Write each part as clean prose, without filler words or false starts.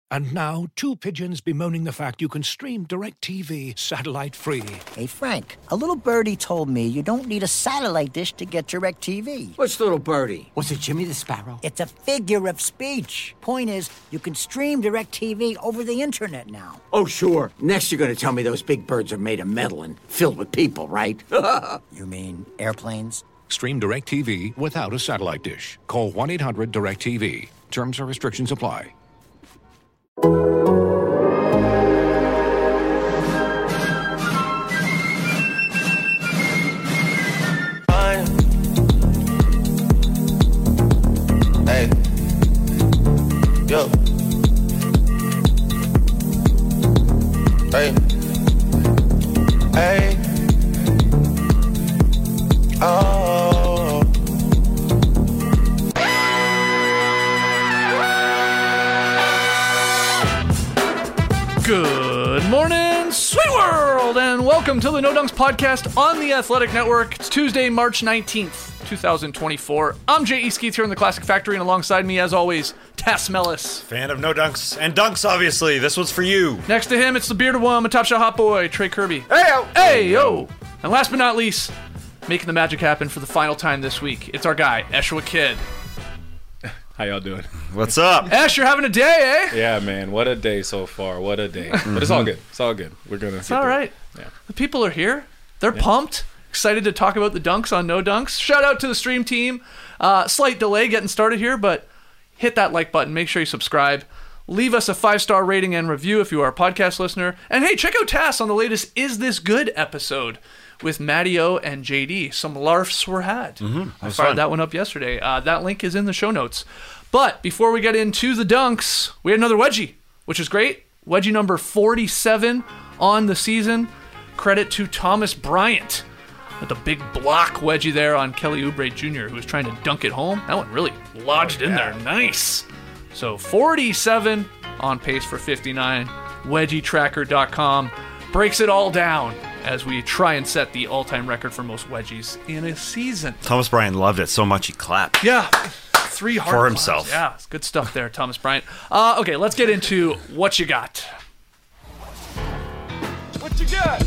And now, two pigeons bemoaning the fact you can stream DirecTV satellite-free. Hey, Frank, a little birdie told me you don't need a satellite dish to get DirecTV. Which little birdie? Was it Jimmy the Sparrow? It's a figure of speech. Point is, you can stream DirecTV over the internet now. Oh, sure. Next you're going to tell me those big birds are made of metal and filled with people, right? You mean airplanes? Stream DirecTV without a satellite dish. Call 1-800-DirecTV. Terms and restrictions apply. Hey, yo, hey, hey, oh. Good morning, sweet world, and welcome to the No Dunks podcast on the Athletic Network. It's Tuesday, March 19th, 2024. I'm J.E. Skeets here in the Classic Factory, and alongside me, as always, Tass Mellis. Fan of No Dunks. And Dunks, obviously. This one's for you. Next to him, it's the bearded one, a Top Shot Hot Boy, Trey Kirby. Hey-o. Hey-yo! And last but not least, making the magic happen for the final time this week, it's our guy, Eshwa Kid. How y'all doing? What's up? Esh, you're having a day, eh? Yeah, man. What a day so far. What a day. But it's all good. It's all good. We're going to It's all right. Yeah. The people are here. They're pumped. Excited to talk about the dunks on No Dunks. Shout out to the stream team. Slight delay getting started here, but hit that like button. Make sure you subscribe. Leave us a 5-star rating and review if you are a podcast listener. And hey, check out Tass on the latest Is This Good episode with Matty O and JD. Some larfs were had. I fired that one up yesterday. That link is in the show notes. But before we get into the dunks, we had another wedgie, which is great. Wedgie number 47 on the season. Credit to Thomas Bryant with the big block wedgie there on Kelly Oubre Jr., who was trying to dunk it home. That one really lodged in there. Nice. So 47 on pace for 59. WedgieTracker.com breaks it all down as we try and set the all-time record for most wedgies in a season. Thomas Bryant loved it so much he clapped. Yeah. 3 hard For claps. himself. Yeah, it's good stuff there, Thomas Bryant. Okay, let's get into what you got. What you got?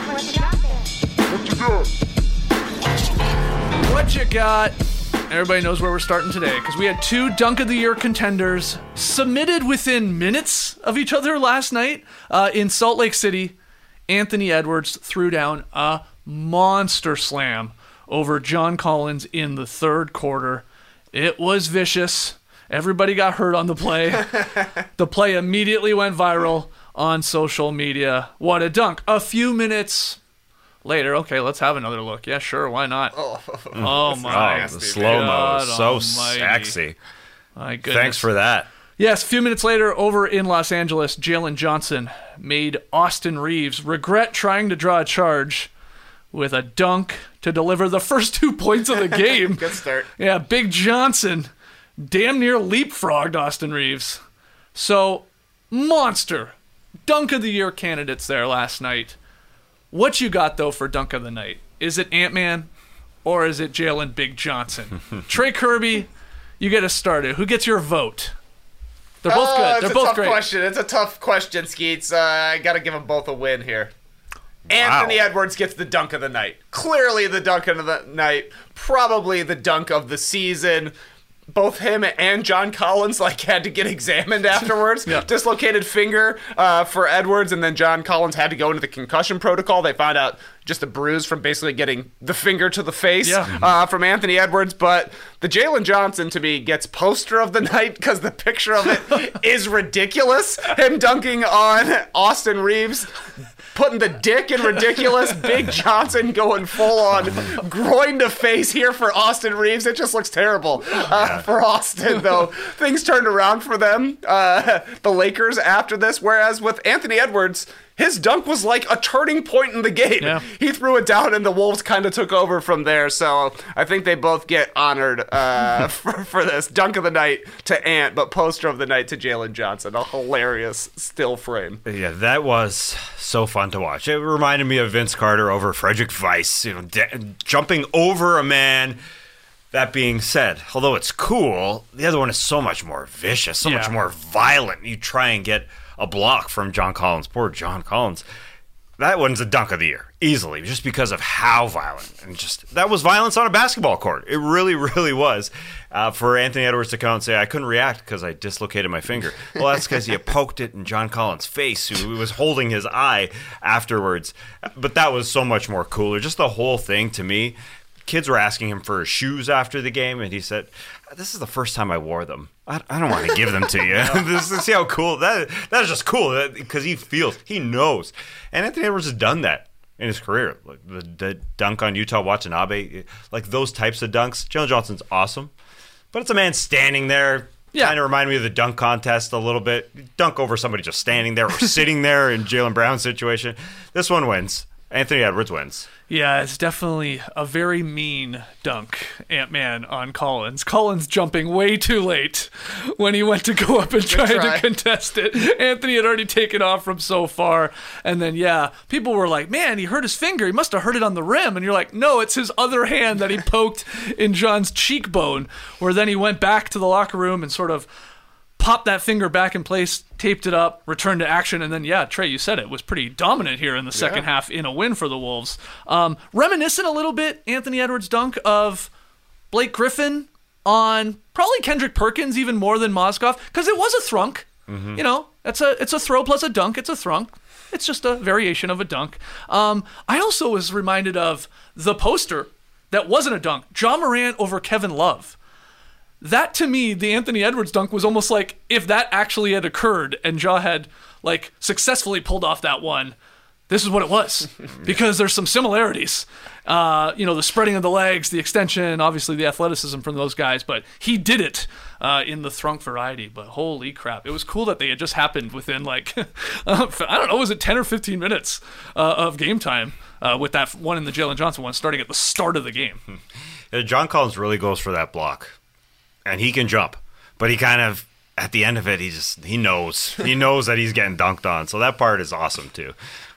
What you got? Everybody knows where we're starting today because we had 2 Dunk of the Year contenders submitted within minutes of each other last night in Salt Lake City. Anthony Edwards threw down a monster slam over John Collins in the third quarter. It was vicious. Everybody got hurt on the play. The play immediately went viral on social media. What a dunk. A few minutes later, okay, let's have another look. Yeah, sure, why not? Oh my. The slow-mo God is so almighty. sexy. My goodness. Thanks for that. Yes, a few minutes later, over in Los Angeles, Jalen Johnson made Austin Reeves regret trying to draw a charge with a dunk to deliver the first 2 points of the game. Good start. Yeah, Big Johnson damn near leapfrogged Austin Reeves. So, monster Dunk of the Year candidates there last night. What you got, though, for Dunk of the Night? Is it Ant-Man or is it Jalen Big Johnson? Trey Kirby, you get us started. Who gets your vote? They're both good. They're both great. It's a tough question, Skeets. I got to give them both a win here. Anthony Edwards gets the dunk of the night. Clearly the dunk of the night. Probably the dunk of the season. Both him and John Collins had to get examined afterwards. Yeah. Dislocated finger for Edwards, and then John Collins had to go into the concussion protocol. They found out just a bruise from basically getting the finger to the face from Anthony Edwards. But the Jalen Johnson, to me, gets poster of the night because the picture of it is ridiculous. Him dunking on Austin Reeves, putting the dick in ridiculous. Big Johnson going full on groin to face here for Austin Reeves. It just looks terrible for Austin, though. Things turned around for them, the Lakers, after this. Whereas with Anthony Edwards, his dunk was like a turning point in the game. Yeah. He threw it down and the Wolves kind of took over from there. So I think they both get honored for this. Dunk of the night to Ant, but poster of the night to Jalen Johnson. A hilarious still frame. Yeah, that was so fun to watch. It reminded me of Vince Carter over Frederick Weiss, jumping over a man That being said, although it's cool, the other one is so much more vicious, so much more violent. You try and get a block from John Collins. Poor John Collins. That one's a dunk of the year, easily, just because of how violent. And that was violence on a basketball court. It really, really was. For Anthony Edwards to come out and say, I couldn't react because I dislocated my finger. Well, that's because you poked it in John Collins' face, who was holding his eye afterwards. But that was so much more cooler. Just the whole thing, to me. Kids were asking him for his shoes after the game, and he said, this is the first time I wore them. I don't want to give them to you. See how cool that is. Just cool because he knows. And Anthony Edwards has done that in his career. Like the dunk on Utah Watanabe, like those types of dunks. Jalen Johnson's awesome, but it's a man standing there. Kind of remind me of the dunk contest a little bit. Dunk over somebody just standing there or sitting there in Jaylen Brown's situation. This one wins. Anthony Edwards wins. Yeah, it's definitely a very mean dunk, Ant-Man, on Collins. Collins jumping way too late when he went to go up and try to contest it. Anthony had already taken off from so far. And then, people were like, man, he hurt his finger. He must have hurt it on the rim. And you're like, no, it's his other hand that he poked in John's cheekbone, where then he went back to the locker room and sort of popped that finger back in place, taped it up, returned to action, and then, Trey, you said it, was pretty dominant here in the second half in a win for the Wolves. Reminiscent a little bit, Anthony Edwards' dunk, of Blake Griffin on probably Kendrick Perkins even more than Mozgov, because it was a thrunk. Mm-hmm. You know, it's a throw plus a dunk. It's a thrunk. It's just a variation of a dunk. I also was reminded of the poster that wasn't a dunk, John Morant over Kevin Love. That, to me, the Anthony Edwards dunk was almost like if that actually had occurred and Ja had, successfully pulled off that one, this is what it was. Because there's some similarities. The spreading of the legs, the extension, obviously the athleticism from those guys, but he did it in the thrunk variety. But holy crap, it was cool that they had just happened within, I don't know, was it 10 or 15 minutes of game time with that one in the Jalen Johnson one starting at the start of the game. John Collins really goes for that block. And he can jump, but he kind of, at the end of it, he knows. He knows that he's getting dunked on. So that part is awesome, too.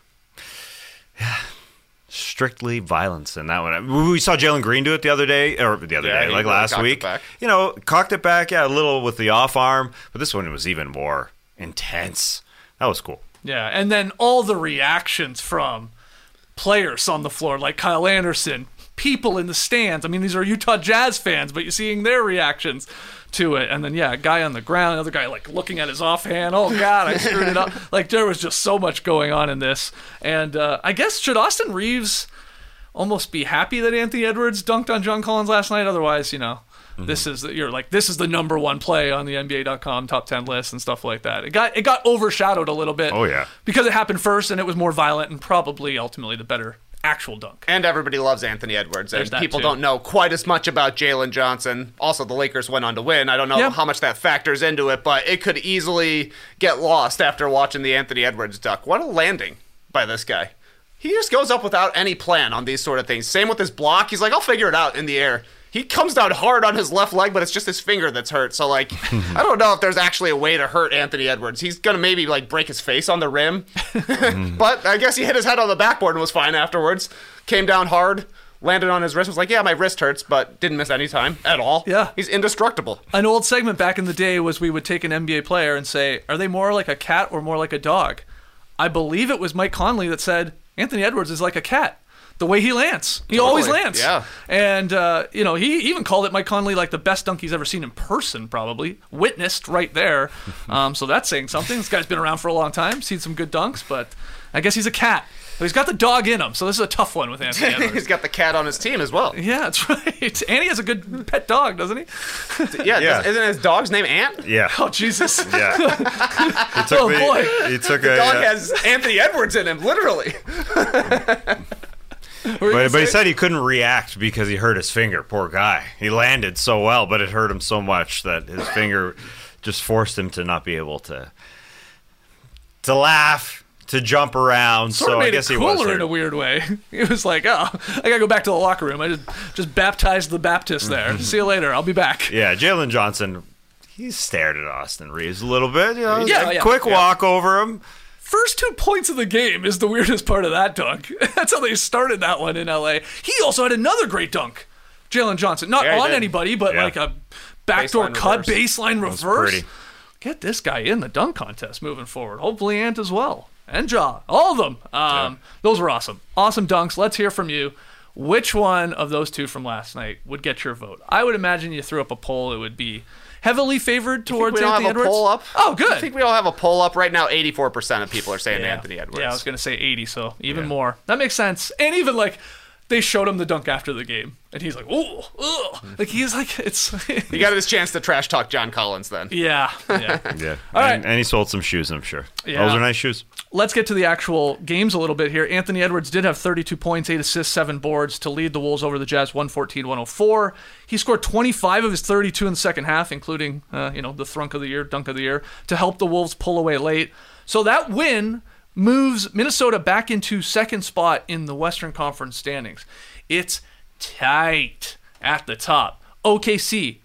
Yeah. Strictly violence in that one. We saw Jalen Green do it the other day, last week. Cocked it back, a little with the off arm, but this one was even more intense. That was cool. Yeah, and then all the reactions from players on the floor, like Kyle Anderson, people in the stands. I mean, these are Utah Jazz fans, but you're seeing their reactions to it. And then, a guy on the ground, another guy, looking at his offhand. Oh, God, I screwed it up. There was just so much going on in this. And I guess, should Reeves almost be happy that Anthony Edwards dunked on John Collins last night? Otherwise, this is the number one play on the NBA.com top 10 list and stuff like that. It got overshadowed a little bit. Oh, yeah. Because it happened first and it was more violent and probably ultimately the better actual dunk. And everybody loves Anthony Edwards. And people too. Don't know quite as much about Jalen Johnson. Also, the Lakers went on to win. I don't know how much that factors into it, but it could easily get lost after watching the Anthony Edwards dunk. What a landing by this guy. He just goes up without any plan on these sort of things. Same with his block. He's like, I'll figure it out in the air. He comes down hard on his left leg, but it's just his finger that's hurt. So, I don't know if there's actually a way to hurt Anthony Edwards. He's going to maybe, break his face on the rim. But I guess he hit his head on the backboard and was fine afterwards. Came down hard, landed on his wrist, was like, my wrist hurts, but didn't miss any time at all. Yeah. He's indestructible. An old segment back in the day was we would take an NBA player and say, are they more like a cat or more like a dog? I believe it was Mike Conley that said, Anthony Edwards is like a cat. The way he lands. He always lands. Yeah. And, he even called it, Mike Conley, the best dunk he's ever seen in person, probably. Witnessed right there. So that's saying something. This guy's been around for a long time, seen some good dunks, but I guess he's a cat. But he's got the dog in him, so this is a tough one with Anthony Edwards. He's got the cat on his team as well. Yeah, that's right. And he has a good pet dog, doesn't he? Yeah. Isn't his dog's name Ant? Yeah. Oh, Jesus. Yeah. Boy. The dog has Anthony Edwards in him, literally. But he said he couldn't react because he hurt his finger. Poor guy. He landed so well, but it hurt him so much that his finger just forced him to not be able to laugh, to jump around. Sort of so made I guess it he was cooler hurt. in a weird way. It was like, I gotta go back to the locker room. I just baptized the Baptist there. See you later. I'll be back. Yeah, Jalen Johnson, he stared at Austin Reeves a little bit. Yeah. Quick walk over him. First 2 points of the game is the weirdest part of that dunk. That's how they started that one in LA. He also had another great dunk Jalen Johnson. Not Yeah, he on did. anybody, but Yeah. like a backdoor Baseline cut, reverse. baseline reverse. pretty. Get this guy in the dunk contest moving forward. Hopefully Ant as well. And Ja. All of them. Those were awesome. Awesome dunks. Let's hear from you. Which one of those two from last night would get your vote? I would imagine you threw up a poll. It would be heavily favored towards we don't Anthony have a Edwards. poll up? Oh, I good. think we all have a poll up right now. 84% of people are saying Anthony Edwards. Yeah, I was going to say 80, so even more. That makes sense. And even like they showed him the dunk after the game, and he's like, "Ooh, like he's like it's." You got his chance to trash talk John Collins then. yeah. Yeah. All right. And he sold some shoes, I'm sure. Yeah. Those are nice shoes. Let's get to the actual games a little bit here. Anthony Edwards did have 32 points, 8 assists, 7 boards to lead the Wolves over the Jazz 114-104. He scored 25 of his 32 in the second half, including the dunk of the year, to help the Wolves pull away late. So that win moves Minnesota back into second spot in the Western Conference standings. It's tight at the top. OKC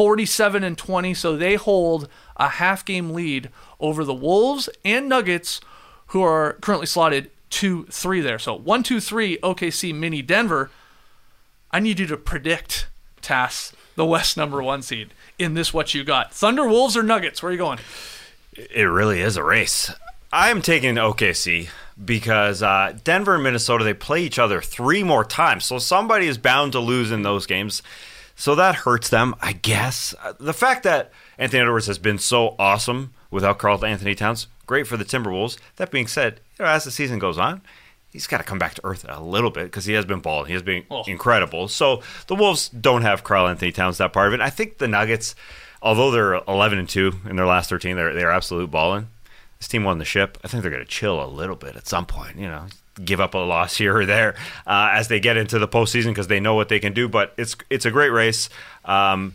47-20, so they hold a half-game lead over the Wolves and Nuggets, who are currently slotted 2-3 there. So 1-2-3 OKC mini Denver. I need you to predict, Tass, the West number 1 seed in this what you got. Thunder, Wolves, or Nuggets? Where are you going? It really is a race. I'm taking OKC because Denver and Minnesota, they play each other 3 more times. So somebody is bound to lose in those games. So that hurts them, I guess. The fact that Anthony Edwards has been so awesome without Karl Anthony Towns, great for the Timberwolves. That being said, as the season goes on, he's got to come back to earth a little bit because he has been balling. He has been incredible. So the Wolves don't have Karl Anthony Towns, that part of it. I think the Nuggets, although they're 11-2 in their last 13, they're absolute balling. This team won the ship. I think they're going to chill a little bit at some point, give up a loss here or there as they get into the postseason because they know what they can do. But it's a great race. And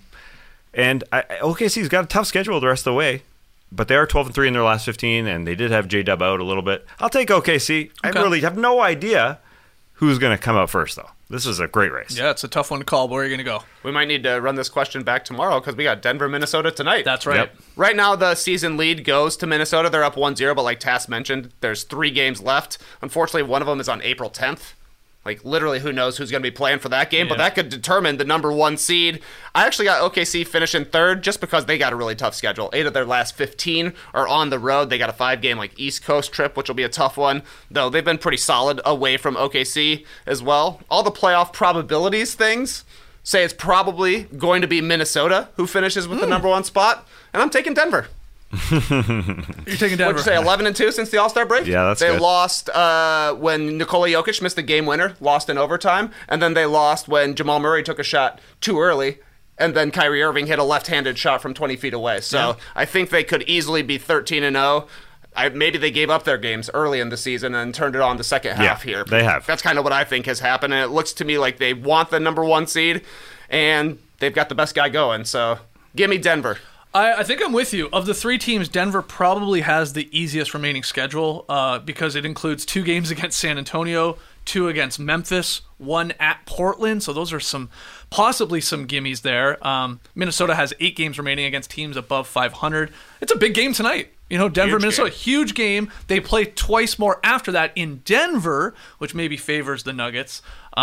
OKC's got a tough schedule the rest of the way. But they are 12-3 in their last 15, and they did have J-Dub out a little bit. I'll take OKC. Okay. I really have no idea who's going to come out first, though. This is a great race. Yeah, it's a tough one to call. Where are you going to go? We might need to run this question back tomorrow because we got Denver, Minnesota tonight. That's right. Yep. Right now, the season lead goes to Minnesota. They're up 1-0, but like Tass mentioned, there's 3 games left. Unfortunately, one of them is on April 10th. Like, literally, who knows who's going to be playing for that game, but that could determine the number 1 seed. I actually got OKC finishing 3rd just because they got a really tough schedule. 8 of their last 15 are on the road. They got a 5-game, East Coast trip, which will be a tough one, though they've been pretty solid away from OKC as well. All the playoff probabilities things say it's probably going to be Minnesota who finishes with the number 1 spot, and I'm taking Denver. You're taking Denver. What'd you say, 11-2 since the All-Star break? Yeah, that's They good. lost when Nikola Jokic missed the game winner, lost in overtime, and then they lost when Jamal Murray took a shot too early, and then Kyrie Irving hit a left-handed shot from 20 feet away. So I think they could easily be 13-0. Maybe they gave up their games early in the season and turned it on the second half here. They have. That's kind of what I think has happened, and it looks to me like they want the number 1 seed, and they've got the best guy going. So give me Denver. I think I'm with you. Of the 3 teams, Denver probably has the easiest remaining schedule because it includes 2 games against San Antonio, 2 against Memphis, 1 at Portland. So those are possibly some gimmies there. Minnesota has 8 games remaining against teams above 500. It's a big game tonight. Denver, Huge Minnesota, game. huge game. They play twice more after that in Denver, which maybe favors the Nuggets.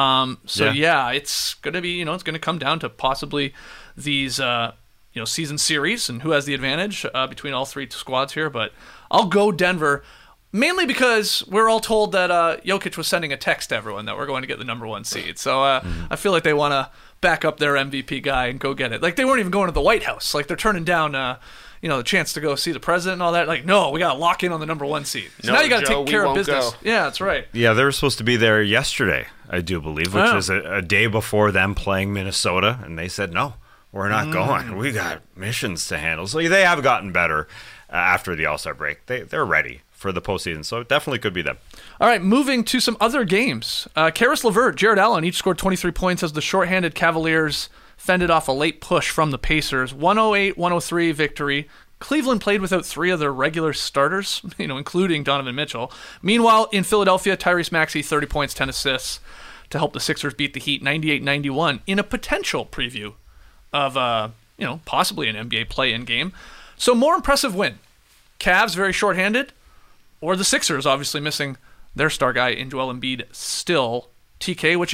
It's going to be, it's going to come down to possibly these season series and who has the advantage between all 3 squads here. But I'll go Denver, mainly because we're all told that Jokic was sending a text to everyone that we're going to get the number 1 seed. So I feel like they want to back up their MVP guy and go get it. Like, they weren't even going to the White House. Like, they're turning down the chance to go see the president and all that. Like, no, we got to lock in on the number 1 seed. So No, now you got to Joe, take we care of won't business. go. Yeah, that's right. Yeah, they were supposed to be there yesterday, I do believe, which was a day before them playing Minnesota, and they said, no, we're not going. We got missions to handle. So they have gotten better after the All-Star break. They're ready for the postseason, so it definitely could be them. All right, moving to some other games. Karis LeVert, Jared Allen each scored 23 points as the shorthanded Cavaliers fended off a late push from the Pacers. 108-103 victory. Cleveland played without 3 of their regular starters, including Donovan Mitchell. Meanwhile, in Philadelphia, Tyrese Maxey, 30 points, 10 assists to help the Sixers beat the Heat 98-91 in a potential preview of, possibly an NBA play-in game. So more impressive win. Cavs very shorthanded, or the Sixers obviously missing their star guy in Joel Embiid still. TK, what you got?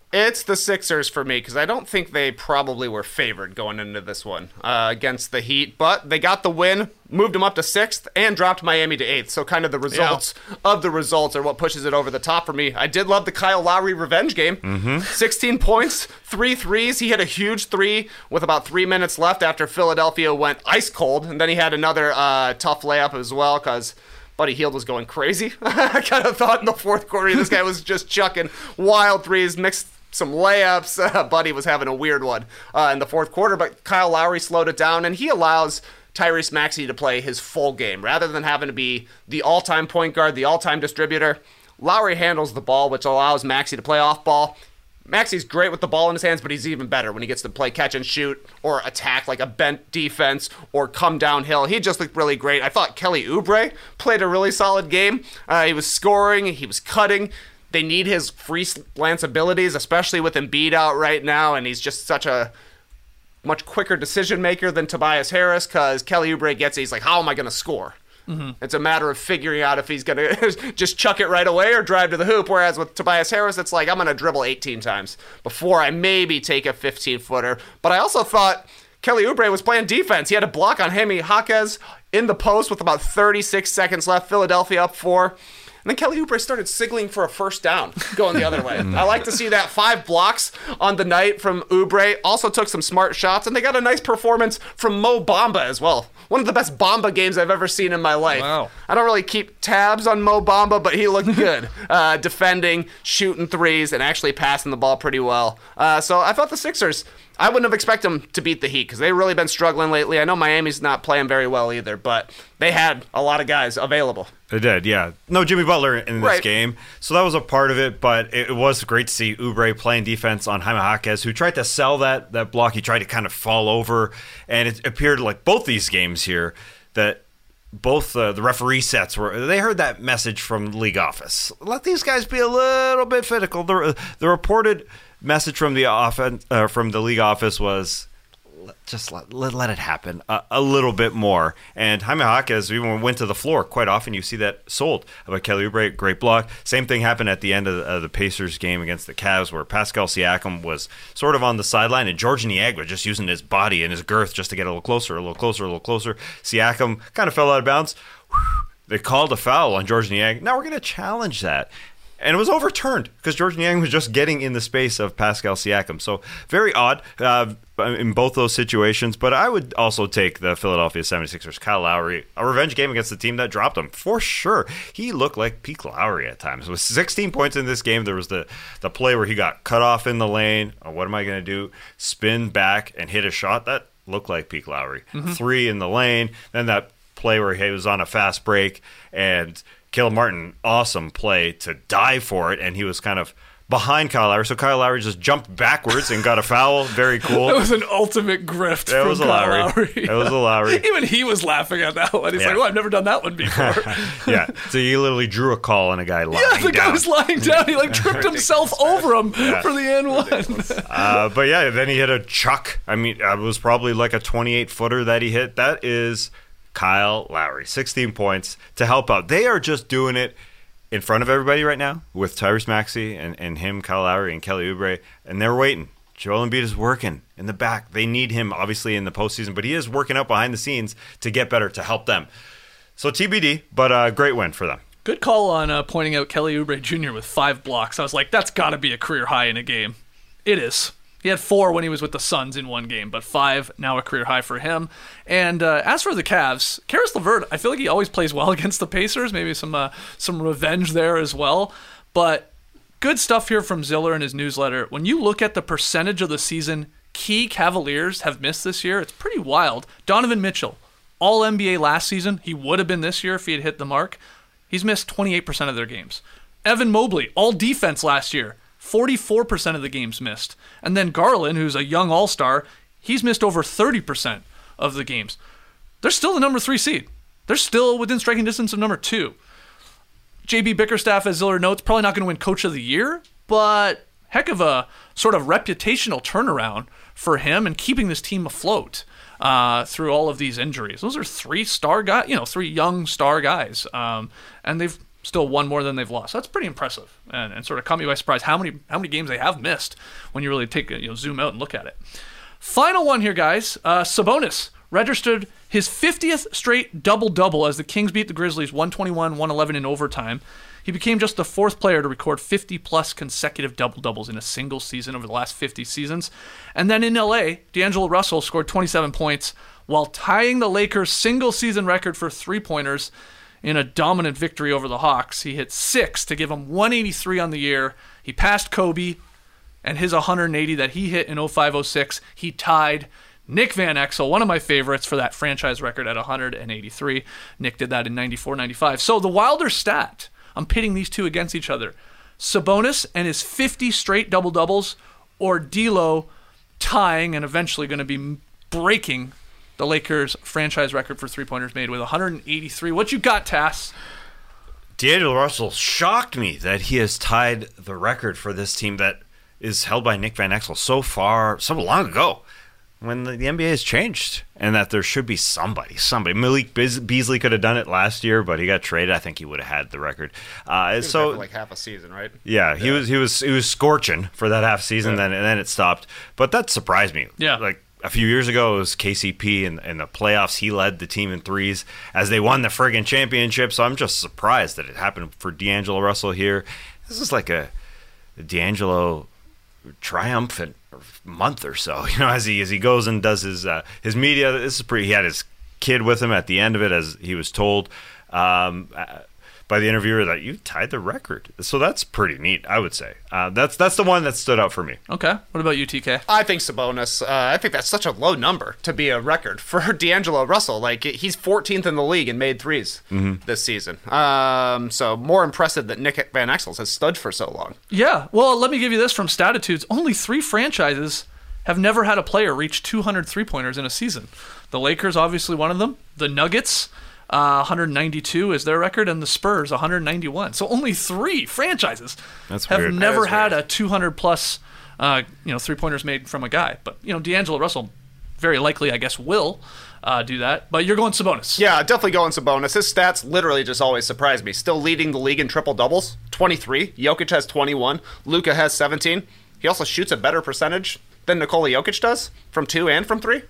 It's the Sixers for me because I don't think they probably were favored going into this one against the Heat, but they got the win, moved them up to 6th, and dropped Miami to 8th. So kind of the results of the results are what pushes it over the top for me. I did love the Kyle Lowry revenge game. 16 points, 3 threes. He hit a huge 3 with about 3 minutes left after Philadelphia went ice cold, and then he had another tough layup as well because Buddy Hield was going crazy. I kind of thought in the fourth quarter this guy was just chucking wild threes, mixed some layups. Buddy was having a weird one in the fourth quarter, but Kyle Lowry slowed it down, and he allows Tyrese Maxey to play his full game. Rather than having to be the all-time point guard, the all-time distributor, Lowry handles the ball, which allows Maxey to play off ball. Maxey's great with the ball in his hands, but he's even better when he gets to play catch and shoot or attack like a bent defense or come downhill. He just looked really great. I thought Kelly Oubre played a really solid game. He was scoring, he was cutting. They need his free lance abilities, especially with Embiid out right now, and he's just such a much quicker decision maker than Tobias Harris because Kelly Oubre gets it. He's like, how am I going to score? It's a matter of figuring out if he's going to just chuck it right away or drive to the hoop, whereas with Tobias Harris, it's like, I'm going to dribble 18 times before I maybe take a 15-footer. But I also thought Kelly Oubre was playing defense. He had a block on Jaime Jaquez in the post with about 36 seconds left, Philadelphia up 4. And then Kelly Oubre started signaling for a first down going the other way. I like to see that. 5 blocks on the night from Oubre. Also took some smart shots, and they got a nice performance from Mo Bamba as well. One of the best Bamba games I've ever seen in my life. Wow. I don't really keep tabs on Mo Bamba, but he looked good. Defending, shooting threes, and actually passing the ball pretty well. So I thought the Sixers, I wouldn't have expected them to beat the Heat because they've really been struggling lately. I know Miami's not playing very well either, but they had a lot of guys available. They did, yeah. No Jimmy Butler in this game, so that was a part of it, but it was great to see Oubre playing defense on Jaime Jaquez, who tried to sell that block. He tried to kind of fall over, and it appeared like both these games here that both the referee sets they heard that message from the league office. Let these guys be a little bit fickle. The reported message from the league office was just let it happen a little bit more. And Jaime Jaquez even went to the floor. Quite often you see that sold about Kelly Oubre, great block. Same thing happened at the end of the Pacers game against the Cavs where Pascal Siakam was sort of on the sideline and George Niagara just using his body and his girth just to get a little closer. Siakam kind of fell out of bounds. They called a foul on George Niagara. Now we're going to challenge that. And it was overturned because George Niang was just getting in the space of Pascal Siakam. So very odd in both those situations. But I would also take the Philadelphia 76ers, Kyle Lowry, a revenge game against the team that dropped him. For sure. He looked like peak Lowry at times. With 16 points in this game, there was the play where he got cut off in the lane. Oh, what am I going to do? Spin back and hit a shot. That looked like peak Lowry. 3 in the lane. Then that play where he was on a fast break and Caleb Martin, awesome play to dive for it, and he was kind of behind Kyle Lowry, so Kyle Lowry just jumped backwards and got a foul. Very cool. That was an ultimate grift from Kyle Lowry. It was a Lowry. Even he was laughing at that one. He's like, I've never done that one before. Yeah, so he literally drew a call on a guy lying down. Yeah, the guy was lying down. He tripped himself over him for the N1. But yeah, then he hit a chuck. I mean, it was probably like a 28-footer that he hit. That is Kyle Lowry, 16 points to help out. They are just doing it in front of everybody right now with Tyrese Maxey and him, Kyle Lowry, and Kelly Oubre, and they're waiting. Joel Embiid is working in the back. They need him, obviously, in the postseason, but he is working out behind the scenes to get better, to help them. So TBD, but a great win for them. Good call on pointing out Kelly Oubre Jr. with 5 blocks. I was like, that's got to be a career high in a game. It is. He had 4 when he was with the Suns in one game, but 5 now a career high for him. And as for the Cavs, Karis LeVert, I feel like he always plays well against the Pacers. Maybe some revenge there as well. But good stuff here from Ziller in his newsletter. When you look at the percentage of the season key Cavaliers have missed this year, it's pretty wild. Donovan Mitchell, all NBA last season. He would have been this year if he had hit the mark. He's missed 28% of their games. Evan Mobley, all defense last year. 44% of the games missed. And then Garland, who's a young all-star, he's missed over 30% of the games. They're still the number 3 seed. They're still within striking distance of number 2. JB Bickerstaff, as Ziller notes, probably not going to win Coach of the Year, but heck of a sort of reputational turnaround for him and keeping this team afloat through all of these injuries. Those are 3 star guys, 3 young star guys. And they've still one more than they've lost. That's pretty impressive, and sort of caught me by surprise how many games they have missed when you really take zoom out and look at it. Final one here, guys. Sabonis registered his 50th straight double-double as the Kings beat the Grizzlies 121-111 in overtime. He became just the 4th player to record 50-plus consecutive double-doubles in a single season over the last 50 seasons. And then in LA, D'Angelo Russell scored 27 points while tying the Lakers' single-season record for three-pointers in a dominant victory over the Hawks. He hit 6 to give him 183 on the year. He passed Kobe, and his 180 that he hit in 05-06, he tied Nick Van Exel, one of my favorites, for that franchise record at 183. Nick did that in 94-95. So the wilder stat, I'm pitting these two against each other. Sabonis and his 50 straight double-doubles, or D'Lo tying and eventually going to be breaking the Lakers' franchise record for three-pointers made with 183. What you got, Tass? D'Angelo Russell shocked me that he has tied the record for this team that is held by Nick Van Exel so long ago, when the NBA has changed, and that there should be somebody. Malik Beasley could have done it last year, but he got traded. I think he would have had the record. So like half a season, right? Yeah, he was scorching for that half season, and then it stopped. But that surprised me. Yeah, like a few years ago, it was KCP in the playoffs. He led the team in threes as they won the friggin' championship. So I'm just surprised that it happened for D'Angelo Russell here. This is like a D'Angelo triumphant month or so, as he goes and does his media. This is pretty. He had his kid with him at the end of it, as he was told by the interviewer that you tied the record. So that's pretty neat, I would say. That's the one that stood out for me. Okay, what about you, TK? I think Sabonis. I think that's such a low number to be a record for D'Angelo Russell. Like, he's 14th in the league in made threes this season. So more impressive that Nick Van Exel has stood for so long. Yeah, well, let me give you this from Statitudes. Only 3 franchises have never had a player reach 200 three-pointers in a season. The Lakers, obviously one of them. The Nuggets, 192 is their record, and the Spurs 191. So only 3 franchises have never had a 200-plus three-pointers made from a guy. But D'Angelo Russell very likely, I guess, will do that. But you're going Sabonis. Yeah, definitely going Sabonis. His stats literally just always surprise me. Still leading the league in triple-doubles, 23. Jokic has 21. Luka has 17. He also shoots a better percentage than Nikola Jokic does from 2 and from 3.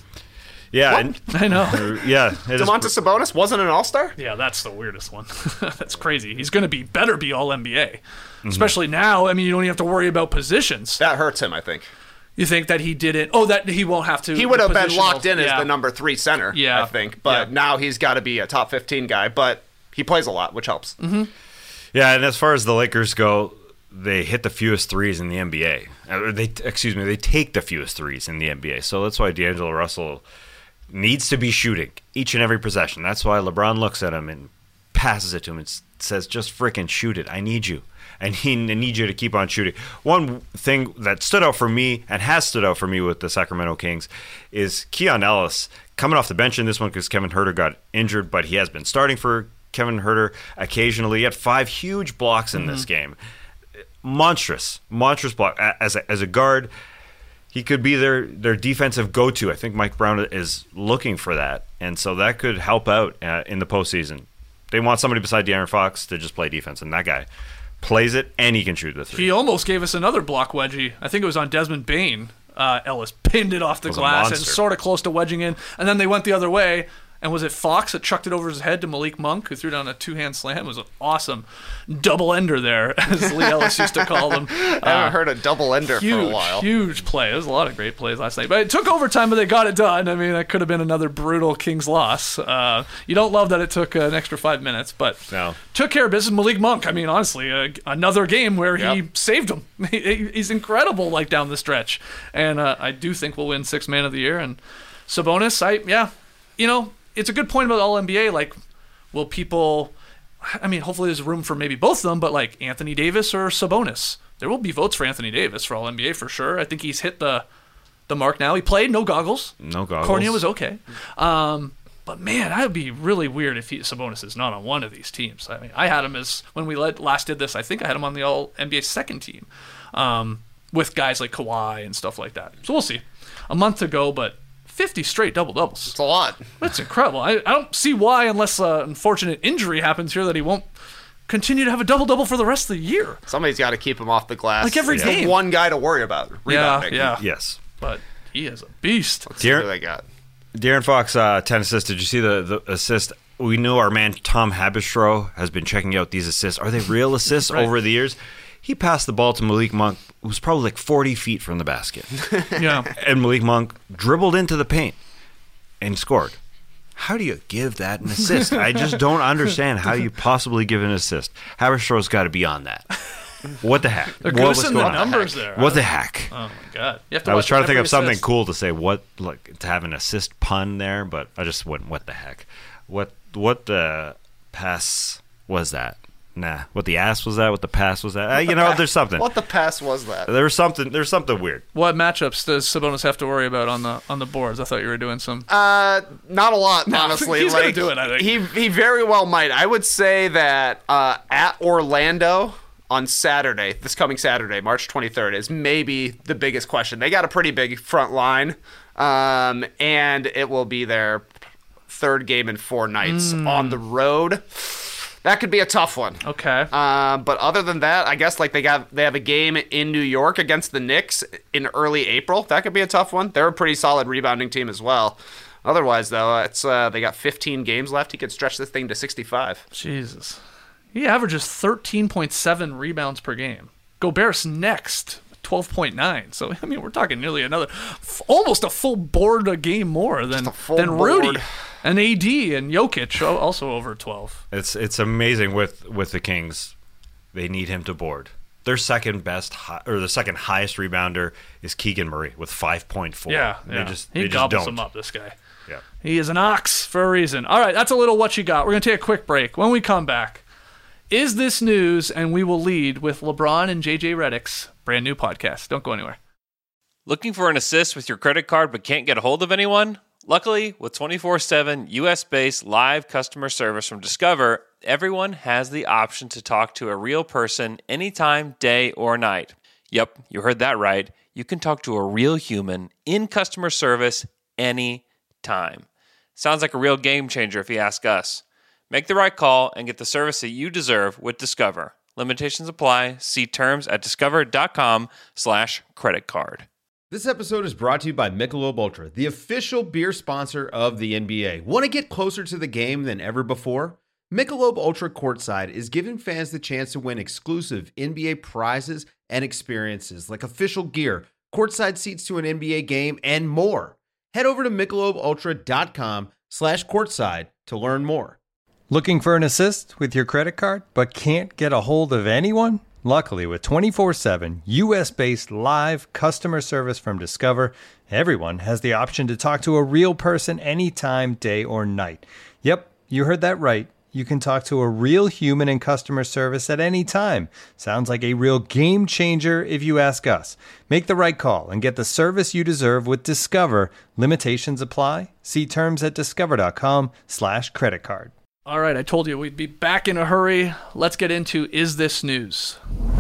Yeah, I know. Yeah, Domantas Sabonis wasn't an All-Star? Yeah, that's the weirdest one. That's crazy. He's going to better be All-NBA. Especially now. I mean, you don't even have to worry about positions. That hurts him, I think. You think that he didn't? Oh, that he won't have to. He would have been locked in as the number 3 center, I think. But now he's got to be a top 15 guy. But he plays a lot, which helps. Mm-hmm. Yeah, and as far as the Lakers go, they hit the fewest threes in the NBA. They take the fewest threes in the NBA. So that's why D'Angelo Russell needs to be shooting each and every possession. That's why LeBron looks at him and passes it to him and says, just frickin' shoot it. I need you. I need you to keep on shooting. One thing that stood out for me and has stood out for me with the Sacramento Kings is Keon Ellis coming off the bench in this one because Kevin Huerter got injured, but he has been starting for Kevin Huerter occasionally. He had 5 huge blocks in this game. Monstrous block. As a guard, he could be their defensive go-to. I think Mike Brown is looking for that, and so that could help out in the postseason. They want somebody beside De'Aaron Fox to just play defense, and that guy plays it, and he can shoot the 3. He almost gave us another block wedgie. I think it was on Desmond Bane. Ellis pinned it off the glass and sort of close to wedging in, and then they went the other way. And was it Fox that chucked it over his head to Malik Monk, who threw down a 2-hand slam? It was an awesome double-ender there, as Lee Ellis used to call them. I haven't heard a double-ender for a while. Huge play. There was a lot of great plays last night. But it took overtime, but they got it done. I mean, that could have been another brutal Kings loss. You don't love that it took an extra 5 minutes, but took care of business. Malik Monk, I mean, honestly, another game where he saved him. He's incredible, down the stretch. And I do think we'll win 6th Man of the Year. And Sabonis, it's a good point about All-NBA. Will people... I mean, hopefully there's room for maybe both of them, but Anthony Davis or Sabonis. There will be votes for Anthony Davis for All-NBA for sure. I think he's hit the mark now. He played, no goggles. Cornea was okay. But man, that would be really weird if Sabonis is not on one of these teams. I mean, I had him as... When we last did this, I think I had him on the All-NBA second team with guys like Kawhi and stuff like that. So we'll see. A month to go, but 50 straight double-doubles. It's a lot. That's incredible. I don't see why, unless an unfortunate injury happens here, that he won't continue to have a double-double for the rest of the year. Somebody's got to keep him off the glass. Like every game. One guy to worry about rebounding. Yeah. Yes. But he is a beast. Let's see who they got. De'Aaron Fox, 10 assists. Did you see the assist? We know our man Tom Habistro has been checking out these assists. Are they real assists over the years? He passed the ball to Malik Monk, who was probably like 40 feet from the basket. Yeah. And Malik Monk dribbled into the paint and scored. How do you give that an assist? I just don't understand how you possibly give an assist. Haberstro's got to be on that. What the heck? They're What was goosing going the on? numbers there. What the heck? Oh, my God. You have to I was watch trying to think every of something assist. cool to say, to have an assist pun there, but I just went, what the heck? What pass was that? Nah. What the ass was that? What the pass was that? There's something. What the pass was that? There's something weird. What matchups does Sabonis have to worry about on the boards? I thought you were doing some. Not a lot, honestly. He's gonna do it, I think. He very well might. I would say that at Orlando on Saturday, this coming Saturday, March 23rd, is maybe the biggest question. They got a pretty big front line, and it will be their third game in 4 nights on the road. That could be a tough one. Okay. But other than that, I guess they have a game in New York against the Knicks in early April. That could be a tough one. They're a pretty solid rebounding team as well. Otherwise, though, it's they got 15 games left. He could stretch this thing to 65. Jesus. He averages 13.7 rebounds per game. Gobert's next, 12.9. So, I mean, we're talking nearly almost a full board a game more than Rudy. Board. And AD and Jokic also over 12. It's amazing with the Kings. They need him to board. Their second best or the second highest rebounder is Keegan Murray with 5.4. Yeah. He gobbles him up, this guy. Yeah. He is an ox for a reason. All right, that's a little what you got. We're going to take a quick break. When we come back, is this news? And we will lead with LeBron and JJ Redick's brand new podcast. Don't go anywhere. Looking for an assist with your credit card but can't get a hold of anyone? Luckily, with 24/7 US-based live customer service from Discover, everyone has the option to talk to a real person anytime, day or night. Yep, you heard that right. You can talk to a real human in customer service anytime. Sounds like a real game changer if you ask us. Make the right call and get the service that you deserve with Discover. Limitations apply. See terms at discover.com/creditcard. This episode is brought to you by Michelob Ultra, the official beer sponsor of the NBA. Want to get closer to the game than ever before? Michelob Ultra Courtside is giving fans the chance to win exclusive NBA prizes and experiences like official gear, courtside seats to an NBA game, and more. Head over to MichelobUltra.com/courtside to learn more. Looking for an assist with your credit card but can't get a hold of anyone? Luckily, with 24/7 US-based live customer service from Discover, everyone has the option to talk to a real person anytime, day or night. Yep, you heard that right. You can talk to a real human in customer service at any time. Sounds like a real game changer if you ask us. Make the right call and get the service you deserve with Discover. Limitations apply. See terms at discover.com/creditcard. All right, I told you we'd be back in a hurry. Let's get into Is This News?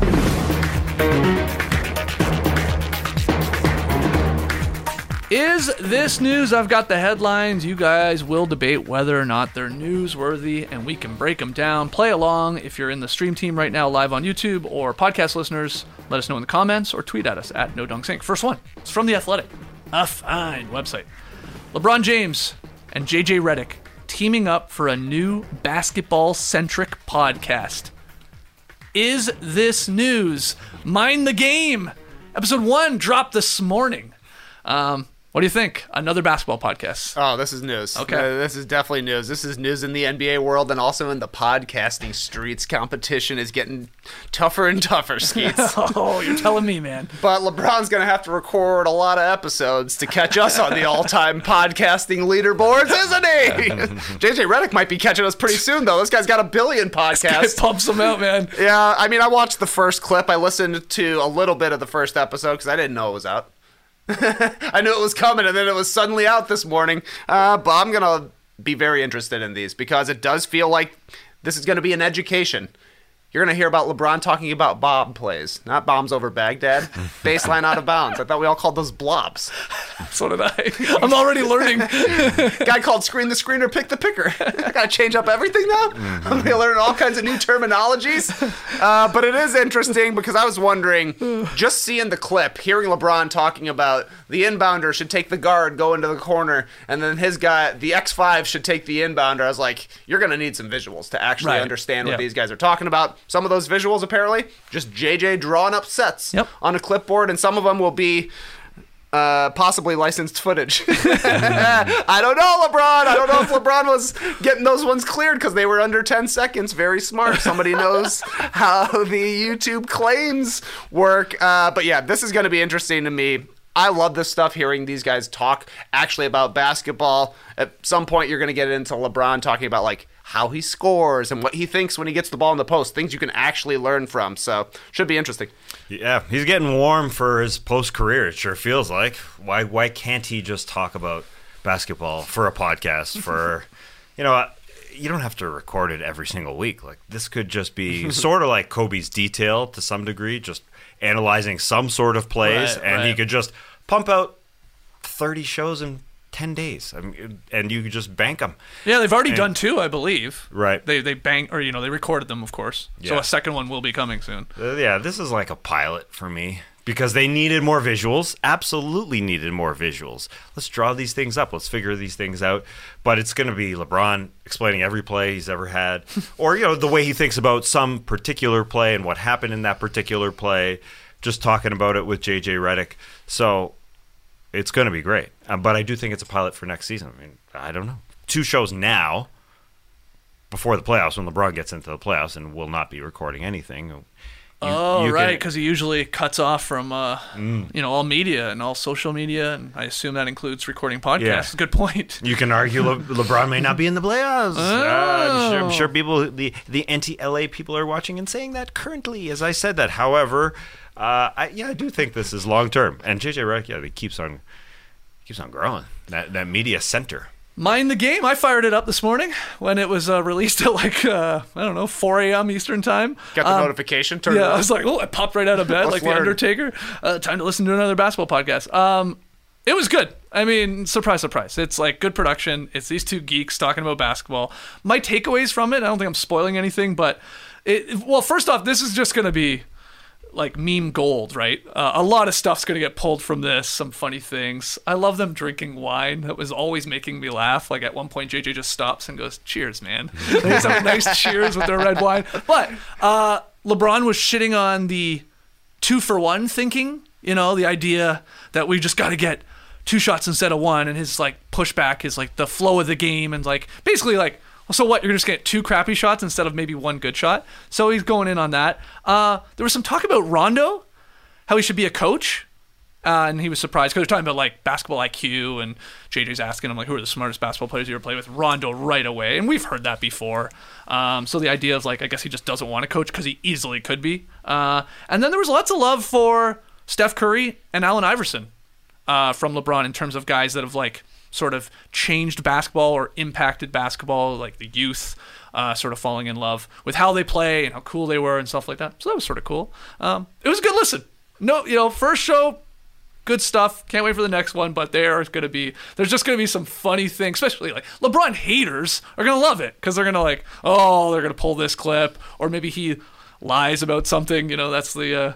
Is this news? I've got the headlines. You guys will debate whether or not they're newsworthy, and we can break them down. Play along if you're in the stream team right now live on YouTube, or podcast listeners, let us know in the comments or tweet at us at NoDunksInc. First one, it's from The Athletic, a fine website. LeBron James and JJ Redick teaming up for a new basketball-centric podcast. Is this news? Mind the Game. Episode 1 dropped this morning. What do you think? Another basketball podcast. Oh, this is news. Okay. This is definitely news. This is news in the NBA world and also in the podcasting streets. Competition is getting tougher and tougher, Skeets. Oh, you're telling me, man. But LeBron's going to have to record a lot of episodes to catch us on the all-time podcasting leaderboards, isn't he? JJ Redick might be catching us pretty soon, though. This guy's got 1 billion podcasts. This guy pumps them out, man. Yeah, I mean, I watched the first clip. I listened to a little bit of the first episode because I didn't know it was out. I knew it was coming, and then it was suddenly out this morning. But I'm going to be very interested in these because it does feel like this is going to be an education. you're going to hear about LeBron talking about bomb plays, not bombs over Baghdad. Baseline out of bounds. I thought we all called those blobs. So did I. I'm already learning. Guy called screen the screener, pick the picker. I got to change up everything now? I'm going to learn all kinds of new terminologies. But it is interesting because I was wondering, just seeing the clip, hearing LeBron talking about the inbounder should take the guard, go into the corner, and then his guy, the X5, should take the inbounder. I was like, you're going to need some visuals to actually understand what these guys are talking about. Some of those visuals, apparently, just JJ drawing up sets on a clipboard, and some of them will be possibly licensed footage. I don't know, LeBron. I don't know if LeBron was getting those ones cleared because they were under 10 seconds. Very smart. Somebody knows how the YouTube claims work. But yeah, this is going to be interesting to me. I love this stuff, hearing these guys talk actually about basketball. At some point, you're going to get into LeBron talking about like how he scores and what he thinks when he gets the ball in the post, things you can actually learn from. So should be interesting. Yeah, he's getting warm for his post-career, it sure feels like. Why can't he just talk about basketball for a podcast? For, you don't have to record it every single week. Like, this could just be sort of like Kobe's Detail to some degree, just analyzing some sort of plays, he could just pump out 30 shows in 10 days. I mean, and you could just bank them. Yeah, they've already done 2, I believe. Right. They banked, or they recorded them, of course. Yeah. So a second one will be coming soon. Yeah, this is like a pilot for me because they needed more visuals. Absolutely needed more visuals. Let's draw these things up. Let's figure these things out. But it's going to be LeBron explaining every play he's ever had, or the way he thinks about some particular play and what happened in that particular play. Just talking about it with JJ Redick. So it's going to be great. But I do think it's a pilot for next season. I mean, I don't know. 2 shows now before the playoffs, when LeBron gets into the playoffs and will not be recording anything. Right, because he usually cuts off from all media and all social media, and I assume that includes recording podcasts. Yeah. Good point. You can argue LeBron may not be in the playoffs. I'm sure people, the anti-LA people are watching and saying that currently as I said that. However, I do think this is long-term. And JJ Redick, it keeps on growing, that media center. Mind the game. I fired it up this morning when it was released at 4 a.m. Eastern time. Got the notification. Turned it on. I was like, I popped right out of bed like the Undertaker. Time to listen to another basketball podcast. It was good. I mean, surprise, surprise. It's like good production. It's these 2 geeks talking about basketball. My takeaways from it, I don't think I'm spoiling anything, but first off, this is just going to be like meme gold, right? A lot of stuff's going to get pulled from this, some funny things. I love them drinking wine. That was always making me laugh. Like at one point, JJ just stops and goes, cheers, man. They have nice cheers with their red wine. But LeBron was shitting on the 2-for-1 thinking, the idea that we just got to get 2 shots instead of 1. And his like pushback is like the flow of the game and like basically like, so what? You're just going to get 2 crappy shots instead of maybe 1 good shot? So he's going in on that. There was some talk about Rondo, how he should be a coach. And he was surprised because they're talking about like basketball IQ. And JJ's asking him, like, who are the smartest basketball players you ever played with? Rondo right away. And we've heard that before. So the idea of like, I guess he just doesn't want to coach because he easily could be. And then there was lots of love for Steph Curry and Allen Iverson from LeBron in terms of guys that have like sort of changed basketball or impacted basketball, like the youth sort of falling in love with how they play and how cool they were and stuff like that. So that was sort of cool. It was a good listen. No, first show, good stuff. Can't wait for the next one, but there's just going to be some funny things, especially like LeBron haters are going to love it because they're going to like, they're going to pull this clip, or maybe he lies about something. That's the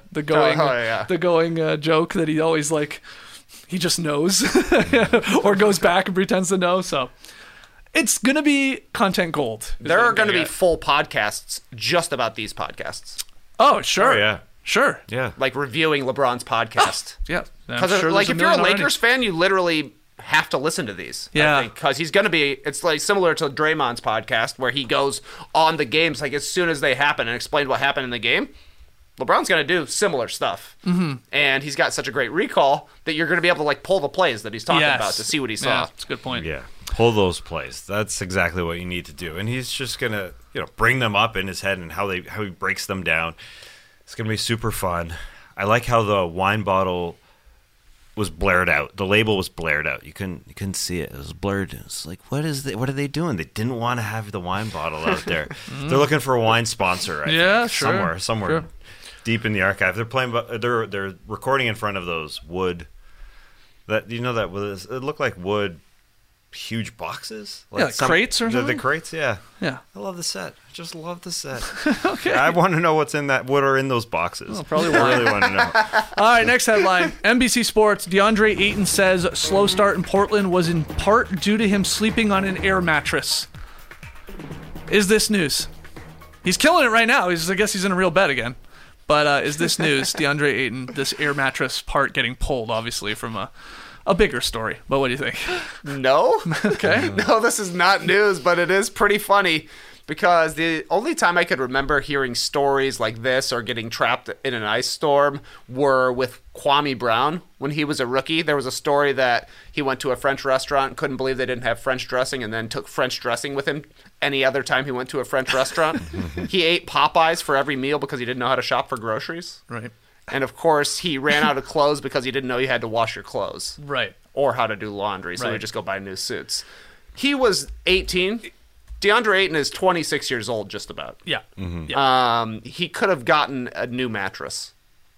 going joke that he always like, he just knows or goes back and pretends to know. So it's going to be content gold. There are going to be full podcasts just about these podcasts. Oh, sure. Oh, yeah. Sure. Yeah. Like reviewing LeBron's podcast. Yeah. Because if you're a Lakers fan, you literally have to listen to these. Yeah. Because he's going to be, it's like similar to Draymond's podcast where he goes on the games like as soon as they happen and explain what happened in the game. LeBron's going to do similar stuff. Mm-hmm. And he's got such a great recall that you're going to be able to like pull the plays that he's talking about to see what he saw. Yeah, that's a good point. Yeah. Pull those plays. That's exactly what you need to do. And he's just going to, bring them up in his head and how he breaks them down. It's going to be super fun. I like how the wine bottle was blared out. The label was blared out. You couldn't see it. It was blurred. It was like, what are they doing? They didn't want to have the wine bottle out there. They're looking for a wine sponsor. I think, sure. Somewhere deep in the archive. They're recording in front of those wood. That it looked like wood. Huge boxes, like crates or something. The crates, yeah. I love the set. I just love the set. Okay, I want to know what are in those boxes. Probably I really want to know. All right, next headline: NBC Sports. DeAndre Ayton says slow start in Portland was in part due to him sleeping on an air mattress. Is this news? He's killing it right now. I guess he's in a real bed again. But is this news? DeAndre Ayton, this air mattress part getting pulled, obviously from a bigger story. But what do you think? No. Okay. No, this is not news, but it is pretty funny because the only time I could remember hearing stories like this or getting trapped in an ice storm were with Kwame Brown when he was a rookie. There was a story that he went to a French restaurant, couldn't believe they didn't have French dressing, and then took French dressing with him any other time he went to a French restaurant. He ate Popeyes for every meal because he didn't know how to shop for groceries. Right. And, of course, he ran out of clothes because he didn't know you had to wash your clothes. Right. Or how to do laundry, so he'd just go buy new suits. He was 18. DeAndre Ayton is 26 years old, just about. Yeah. Mm-hmm. Yeah. He could have gotten a new mattress.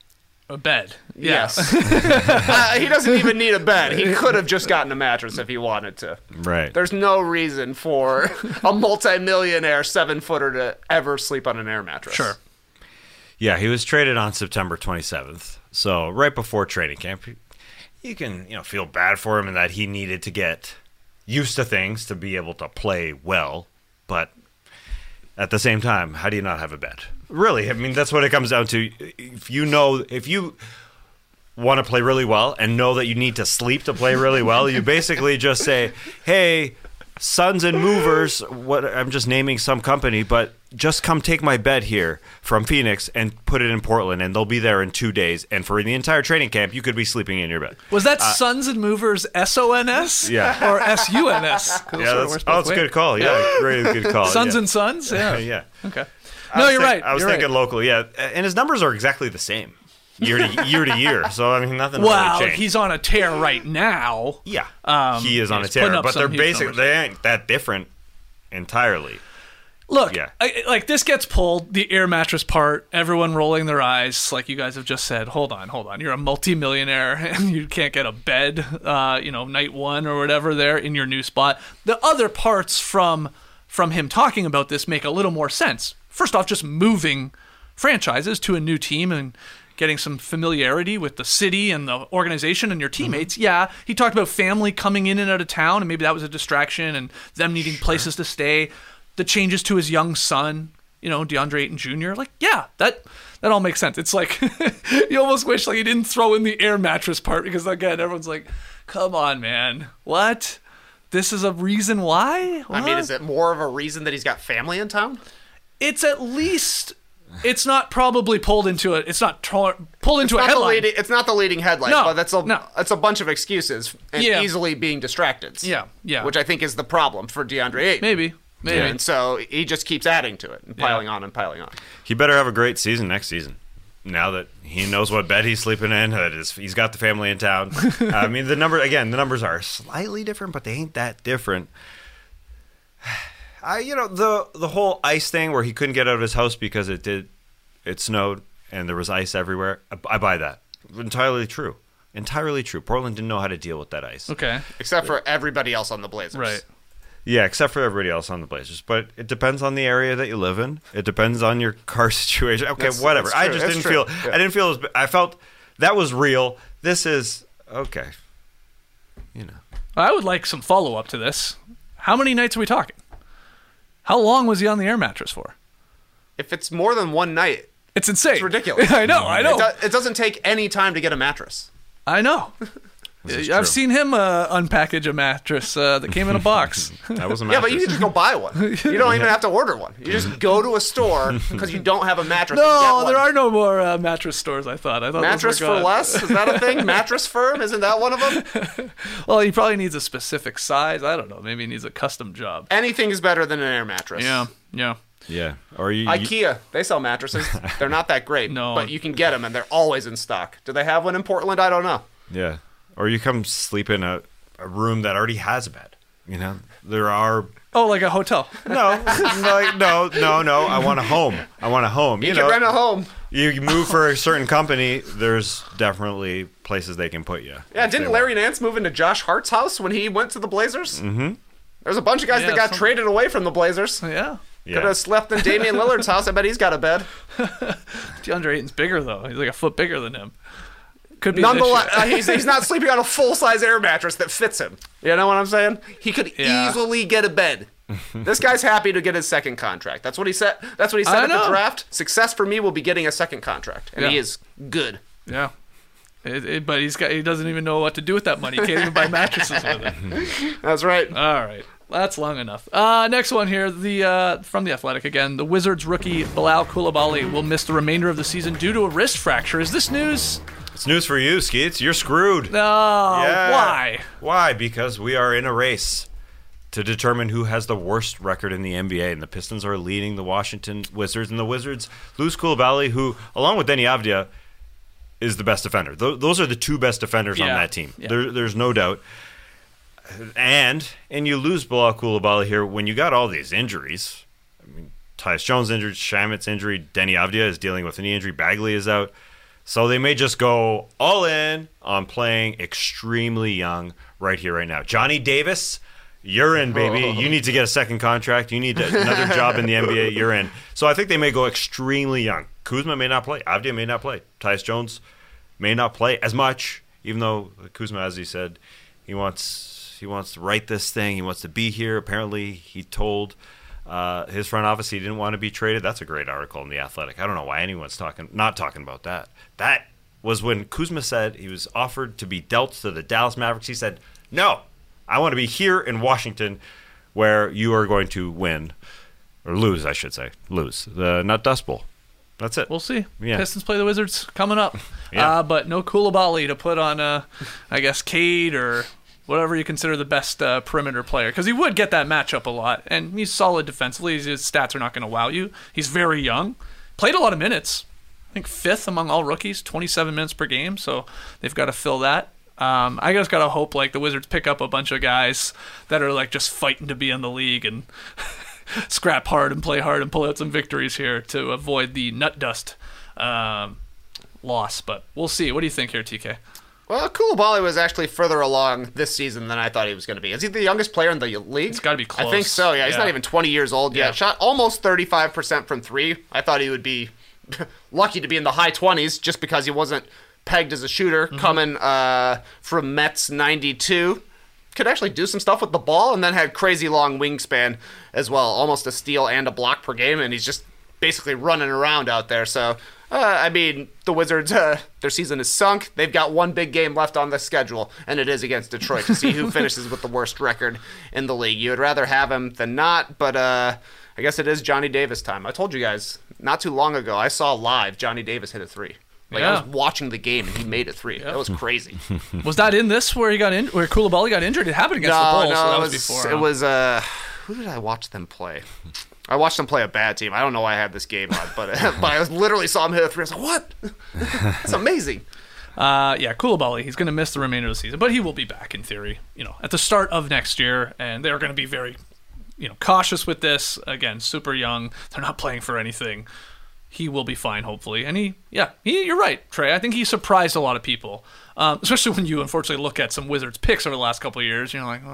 A bed. Yeah. Yes. He doesn't even need a bed. He could have just gotten a mattress if he wanted to. Right. There's no reason for a multimillionaire 7-footer to ever sleep on an air mattress. Sure. Yeah, he was traded on September 27th. So right before training camp, you can feel bad for him in that he needed to get used to things to be able to play well. But at the same time, how do you not have a bed? Really, I mean, that's what it comes down to. If you want to play really well and know that you need to sleep to play really well, you basically just say, hey, Sons and Movers, I'm just naming some company, but just come take my bed here from Phoenix and put it in Portland, and they'll be there in 2 days. And for the entire training camp, you could be sleeping in your bed. Was that Sons and Movers SONS? Yeah. Or SUNS? Yeah, that's a good call. Yeah, very good call. Sons and Sons? Yeah. Yeah. Okay. No, you're right. I was thinking local, yeah. And his numbers are exactly the same. Year to year, so I mean nothing. Well, really changed. He's on a tear right now. Yeah, he is on a tear, but they ain't that different entirely. Look, like this gets pulled, the air mattress part. Everyone rolling their eyes, like you guys have just said. Hold on. You're a multimillionaire and you can't get a bed, night one or whatever there in your new spot. The other parts from him talking about this make a little more sense. First off, just moving franchises to a new team and getting some familiarity with the city and the organization and your teammates. Mm-hmm. Yeah, he talked about family coming in and out of town, and maybe that was a distraction, and them needing places to stay. The changes to his young son, DeAndre Ayton Jr. Like, yeah, that all makes sense. It's like you almost wish like he didn't throw in the air mattress part because again, everyone's like, "Come on, man, what? This is a reason why?" What? I mean, is it more of a reason that he's got family in town? It's at least. It's not probably pulled into it. It's not pulled into a headline. It's not the leading headline, no, but that's a bunch of excuses and easily being distracted. Yeah. Which I think is the problem for DeAndre Ayton. Maybe. Yeah. And so he just keeps adding to it and piling on and piling on. He better have a great season next season. Now that he knows what bed he's sleeping in, he's got the family in town. I mean, the numbers are slightly different, but they ain't that different. The whole ice thing where he couldn't get out of his house because it snowed and there was ice everywhere. I buy that. Entirely true. Portland didn't know how to deal with that ice. Okay. Except for everybody else on the Blazers. Right. Yeah, except for everybody else on the Blazers. But it depends on the area that you live in. It depends on your car situation. Okay, whatever. I just didn't feel. Yeah. I didn't feel. I felt that was real. This is okay. I would like some follow up to this. How many nights are we talking? How long was he on the air mattress for? If it's more than one night, it's insane. It's ridiculous. I know. It doesn't take any time to get a mattress. I know. I've seen him unpackage a mattress that came in a box. That was a mattress. Yeah, but you can just go buy one. You don't even have to order one. You just go to a store because you don't have a mattress. No, there are no more mattress stores, I thought Mattress for less? Is that a thing? Mattress Firm? Isn't that one of them? Well, he probably needs a specific size. I don't know. Maybe he needs a custom job. Anything is better than an air mattress. Yeah. Or IKEA, they sell mattresses. They're not that great, but you can get them, and they're always in stock. Do they have one in Portland? I don't know. Yeah. or you come sleep in a room that already has a bed. There are. Oh, like a hotel? No. I want a home. You can rent a home. You move for a certain company, there's definitely places they can put you. Yeah, didn't Larry Nance move into Josh Hart's house when he went to the Blazers? Mm-hmm. There's a bunch of guys that got traded away from the Blazers. Yeah. Could have slept in Damian Lillard's house. I bet he's got a bed. DeAndre Ayton's bigger, though. He's like a foot bigger than him. Could be Nonetheless, he's not sleeping on a full-size air mattress that fits him. You know what I'm saying? He could easily get a bed. This guy's happy to get his second contract. That's what he said. That's what he said at the draft. Success for me will be getting a second contract, and he is good. Yeah. But he doesn't even know what to do with that money. He can't even buy mattresses with it. That's right. All right. That's long enough. Next one here, from The Athletic again. The Wizards rookie Bilal Coulibaly will miss the remainder of the season due to a wrist fracture. Is this news? It's news for you, Skeets. You're screwed. No. Why? Why? Because we are in a race to determine who has the worst record in the NBA, and the Pistons are leading the Washington Wizards, and the Wizards lose Coulibaly, who, along with Denny Avdia, is the best defender. Those are the two best defenders on that team. Yeah. There's no doubt. And you lose Bilal Coulibaly here when you got all these injuries. I mean, Tyus Jones injured, Shamet's injury, Denny Avdia is dealing with a knee injury, Bagley is out. So they may just go all in on playing extremely young right here, right now. Johnny Davis, you're in, baby. You need to get a second contract. You need another job in the NBA. You're in. So I think they may go extremely young. Kuzma may not play. Avdia may not play. Tyus Jones may not play as much, even though Kuzma, as he said, he wants to write this thing. He wants to be here. Apparently, he told his front office he didn't want to be traded. That's a great article in The Athletic. I don't know why anyone's not talking about that. That was when Kuzma said he was offered to be dealt to the Dallas Mavericks. He said, no, I want to be here in Washington where you are going to win, or lose, I should say. Lose. The Nut Dust Bowl. That's it. We'll see. Yeah. Pistons play the Wizards coming up. Yeah. But no Coulibaly to put on, I guess, Cade or whatever you consider the best perimeter player. Because he would get that matchup a lot. And he's solid defensively. His stats are not going to wow you. He's very young. Played a lot of minutes. I think 5th among all rookies, 27 minutes per game. So they've got to fill that. I just got to hope like the Wizards pick up a bunch of guys that are like just fighting to be in the league and scrap hard and play hard and pull out some victories here to avoid the nut dust loss. But we'll see. What do you think here, TK? Well, Coulibaly was actually further along this season than I thought he was going to be. Is he the youngest player in the league? It's got to be close. I think so, yeah. He's not even 20 years old yet. Shot almost 35% from 3. I thought he would be lucky to be in the high 20s just because he wasn't pegged as a shooter coming from Mets 92. Could actually do some stuff with the ball and then had crazy long wingspan as well. Almost a steal and a block per game, and he's just basically running around out there. So, I mean, the Wizards, their season is sunk. They've got one big game left on the schedule, and it is against Detroit to see who finishes with the worst record in the league. You would rather have him than not, but I guess it is Johnny Davis time. I told you guys not too long ago, I saw live Johnny Davis hit a 3. I was watching the game and he made a 3. That was crazy. Was that in this where where Coulibaly got injured? It happened against the Bulls. So that was before. It was who did I watch them play? I watched them play a bad team. I don't know why I had this game on, but I literally saw him hit a 3. I was like, what? That's amazing. Coulibaly, he's going to miss the remainder of the season, but he will be back in theory, at the start of next year, and they're going to be very, cautious with this. Again, super young. They're not playing for anything. He will be fine, hopefully. And you're right, Trey. I think he surprised a lot of people, especially when you unfortunately look at some Wizards picks over the last couple of years. You're like,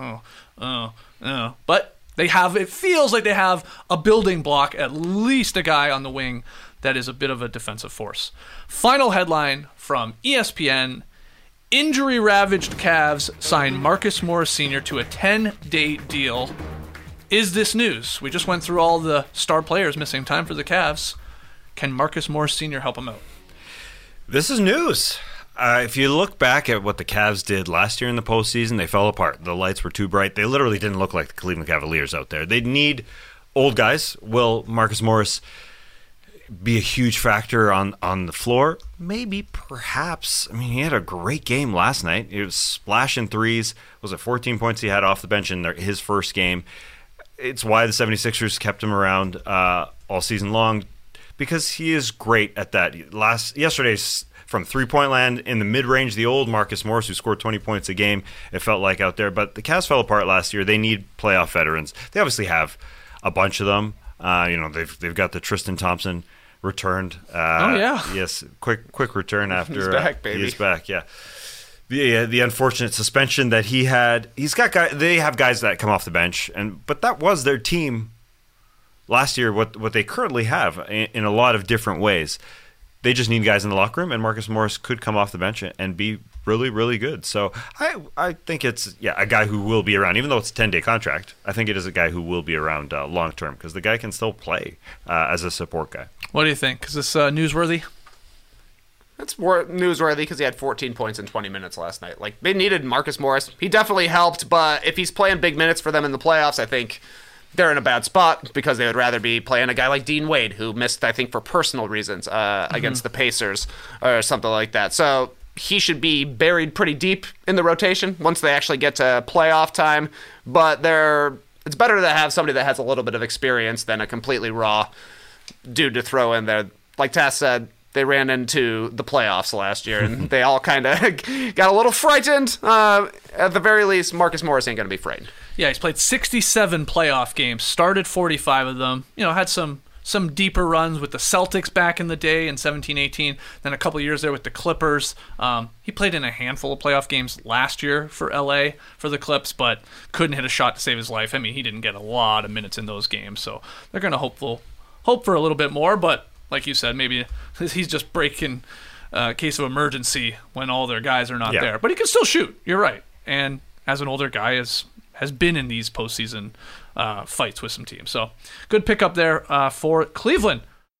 oh. But it feels like they have a building block, at least a guy on the wing that is a bit of a defensive force. Final headline from ESPN. Injury-ravaged Cavs sign Marcus Morris Sr. to a 10-day deal. Is this news? We just went through all the star players missing time for the Cavs. Can Marcus Morris Sr. help him out? This is news. If you look back at what the Cavs did last year in the postseason, they fell apart. The lights were too bright. They literally didn't look like the Cleveland Cavaliers out there. They need old guys. Will Marcus Morris be a huge factor on the floor? Maybe, perhaps. I mean, he had a great game last night. He was splashing threes. Was it 14 points he had off the bench in his first game? It's why the 76ers kept him around all season long. because he is great at that. Yesterday's from three-point land in the mid-range, the old Marcus Morris, who scored 20 points a game, it felt like out there. But the Cavs fell apart last year. They need playoff veterans. They obviously have a bunch of them. They've got the Tristan Thompson returned. Yes, quick return after he's back, baby. He's back. Yeah. The unfortunate suspension that he had. They have guys that come off the bench, but that was their team last year. What they currently have in a lot of different ways. They just need guys in the locker room, and Marcus Morris could come off the bench and be really, really good. So I think it's a guy who will be around, even though it's a 10-day contract. I think it is a guy who will be around long term because the guy can still play as a support guy. What do you think? Is this newsworthy? It's more newsworthy because he had 14 points in 20 minutes last night. Like, they needed Marcus Morris. He definitely helped, but if he's playing big minutes for them in the playoffs, I think they're in a bad spot because they would rather be playing a guy like Dean Wade, who missed, I think, for personal reasons against the Pacers or something like that. So he should be buried pretty deep in the rotation once they actually get to playoff time. But it's better to have somebody that has a little bit of experience than a completely raw dude to throw in there. Like Tass said, they ran into the playoffs last year, and they all kind of got a little frightened. At the very least, Marcus Morris ain't going to be frightened. Yeah, he's played 67 playoff games, started 45 of them, had some deeper runs with the Celtics back in the day in 17-18, then a couple years there with the Clippers. He played in a handful of playoff games last year for LA for the Clips, but couldn't hit a shot to save his life. I mean, he didn't get a lot of minutes in those games, so they're going to hope for a little bit more, but like you said, maybe he's just breaking case of emergency when all their guys are not there. But he can still shoot, you're right. And as an older guy, has been in these postseason fights with some teams. So good pickup there for Cleveland.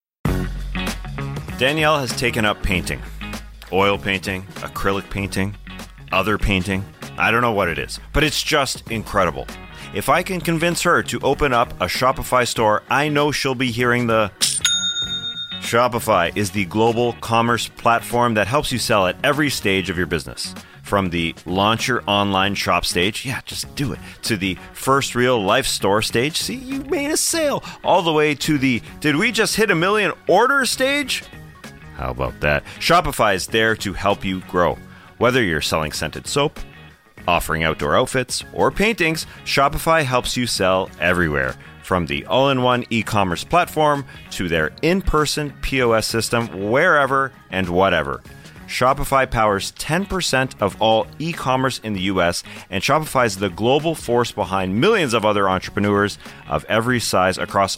Danielle has taken up painting. Oil painting, acrylic painting, other painting. I don't know what it is, but it's just incredible. If I can convince her to open up a Shopify store, I know she'll be hearing the... Shopify is the global commerce platform that helps you sell at every stage of your business. From the launch your online shop stage, just do it, to the first real life store stage, see, you made a sale, all the way to the did we just hit 1 million orders stage? How about that? Shopify is there to help you grow. Whether you're selling scented soap, offering outdoor outfits, or paintings, Shopify helps you sell everywhere. From the all-in-one e-commerce platform to their in-person POS system, wherever and whatever. Shopify powers 10% of all e-commerce in the U.S., and Shopify is the global force behind millions of other entrepreneurs of every size across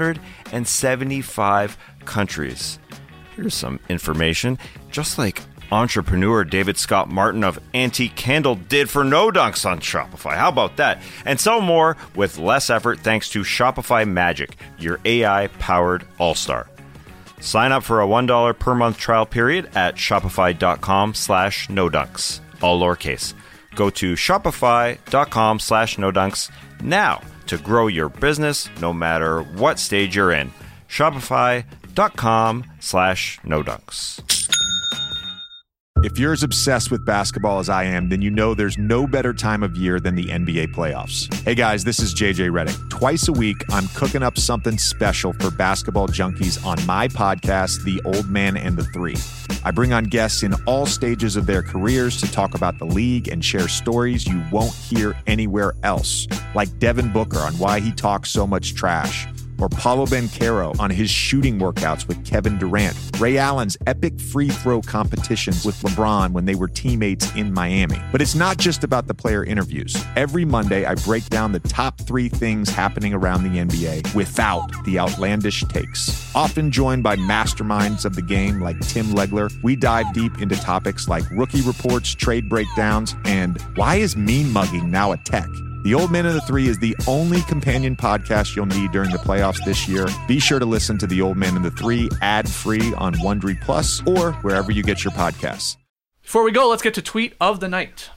175 countries. Here's some information. Just like entrepreneur David Scott Martin of Antique Candle did for No Dunks on Shopify. How about that? And so more with less effort thanks to Shopify Magic, your AI-powered all-star. Sign up for a $1 per month trial period at shopify.com/nodunks, all lowercase. Go to shopify.com/nodunks now to grow your business no matter what stage you're in. Shopify.com/nodunks. If you're as obsessed with basketball as I am, then you know there's no better time of year than the NBA playoffs. Hey guys, this is JJ Redick. Twice a week, I'm cooking up something special for basketball junkies on my podcast, The Old Man and the Three. I bring on guests in all stages of their careers to talk about the league and share stories you won't hear anywhere else, like Devin Booker on why he talks so much trash, or Paolo Banchero on his shooting workouts with Kevin Durant, Ray Allen's epic free throw competitions with LeBron when they were teammates in Miami. But it's not just about the player interviews. Every Monday, I break down the top 3 things happening around the NBA without the outlandish takes. Often joined by masterminds of the game like Tim Legler, we dive deep into topics like rookie reports, trade breakdowns, and why is mean mugging now a tech? The Old Man and the Three is the only companion podcast you'll need during the playoffs this year. Be sure to listen to The Old Man and the Three ad-free on Wondery Plus or wherever you get your podcasts. Before we go, let's get to Tweet of the Night.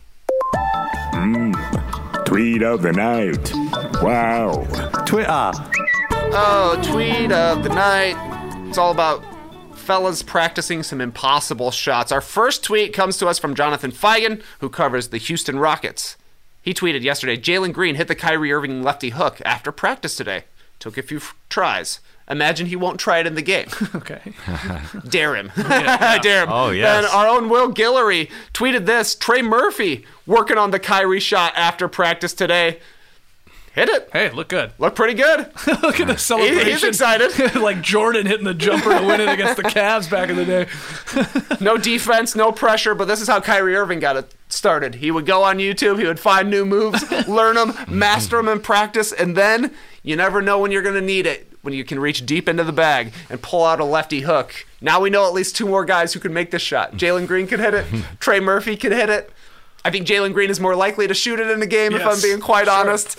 Tweet of the Night. Wow. Twitter. Oh, Tweet of the Night. It's all about fellas practicing some impossible shots. Our first tweet comes to us from Jonathan Feigen, who covers the Houston Rockets. He tweeted yesterday, Jalen Green hit the Kyrie Irving lefty hook after practice today. Took a few tries. Imagine he won't try it in the game. Okay. Dare him. Dare him. Oh, yes. And our own Will Guillory tweeted this. Trey Murphy working on the Kyrie shot after practice today. Hit it. Hey, look good. Look pretty good. Look at the celebration. He's excited. Like Jordan hitting the jumper to win it against the Cavs back in the day. No defense, no pressure, but this is how Kyrie Irving got it started. He would go on YouTube, he would find new moves, learn them, master them in practice, and then you never know when you're going to need it, when you can reach deep into the bag and pull out a lefty hook. Now we know at least 2 more guys who can make this shot. Jalen Green can hit it. Trey Murphy can hit it. I think Jalen Green is more likely to shoot it in the game, if I'm being quite honest.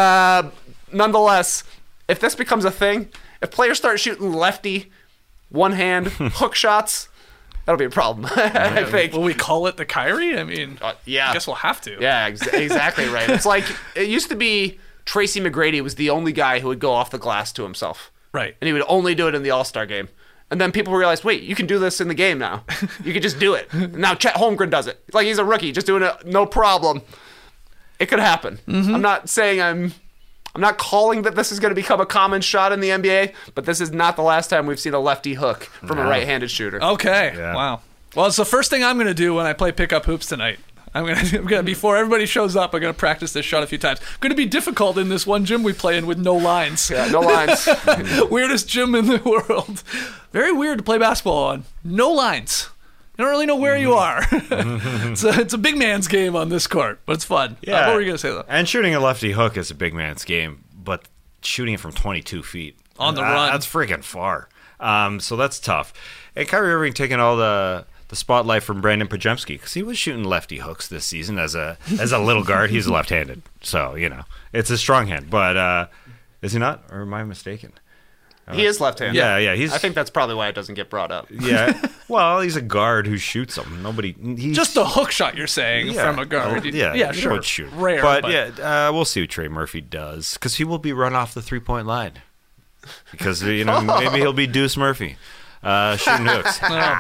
Nonetheless, if this becomes a thing, if players start shooting lefty, one-hand hook shots, that'll be a problem, I think. Will we call it the Kyrie? I mean, yeah. I guess we'll have to. Yeah, exactly right. It's like, it used to be Tracy McGrady was the only guy who would go off the glass to himself. Right. And he would only do it in the All-Star game. And then people realized, wait, you can do this in the game now. You can just do it. Now Chet Holmgren does it. It's like he's a rookie, just doing it, no problem. It could happen. Mm-hmm. I'm not saying I'm not calling that this is going to become a common shot in the NBA, but this is not the last time we've seen a lefty hook from a right-handed shooter. Okay. Yeah. Wow. Well, it's the first thing I'm going to do when I play pickup hoops tonight. I'm gonna before everybody shows up, I'm gonna practice this shot a few times. Going to be difficult in this one gym we play in with no lines. Yeah, no lines. Weirdest gym in the world. Very weird to play basketball on. No lines. You don't really know where you are. It's a big man's game on this court, but it's fun. Yeah. What were you gonna say though? And shooting a lefty hook is a big man's game, but shooting it from 22 feet on the run, that's freaking far. So that's tough. And Kyrie Irving taking all the spotlight from Brandon Pajemski, because he was shooting lefty hooks this season as a little guard. He's left-handed, so it's a strong hand. But is he not, or am I mistaken? He is left-handed. Yeah. I think that's probably why it doesn't get brought up. Yeah. Well, he's a guard who shoots them. Just a hook shot, you're saying, from a guard. Yeah, sure. Don't shoot. Rare, but yeah, we'll see what Trey Murphy does, because he will be run off the 3-point line. Because maybe he'll be Deuce Murphy. Shooting hooks.